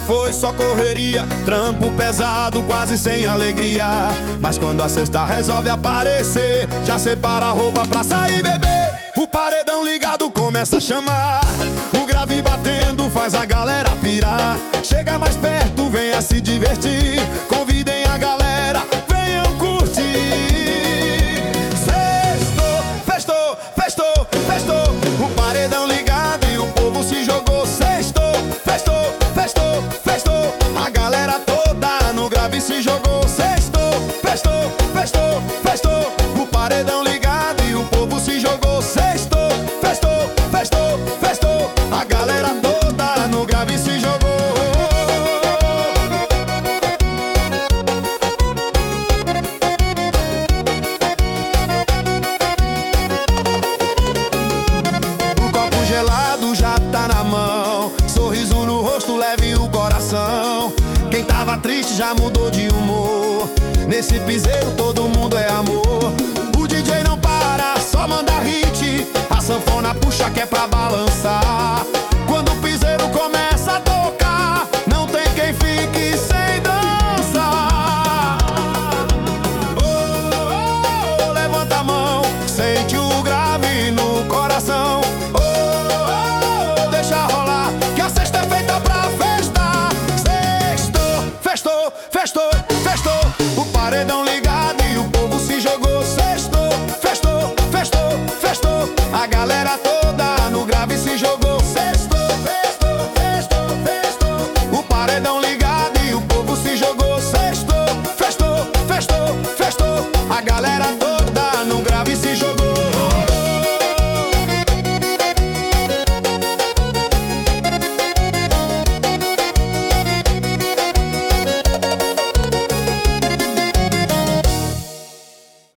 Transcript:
foi só correria, trampo pesado, quase sem alegria. Mas quando a sexta resolve aparecer, já separa a roupa pra sair beber. O paredão ligado começa a chamar, o grave batendo faz a galera pirar. Chega mais perto, venha se divertir, convidem a galera, venham curtir. Sextou, festou, festou, festou, o paredão ligado e o povo se jogou. Sextou, festou, festou, festou, a galera toda no grave se jogou. Sextou, festou, festou, festou, o paredão ligado e o povo se jogou. Sextou, festou, festou, festou, a galera toda no grave se jogou. O copo gelado já tá na mão, sorriso no rosto, leve o coração. Quem tava triste já mudou de humor, nesse piseiro todo mundo é amor. O DJ não para, só manda hit, a sanfona puxa que é pra balançar.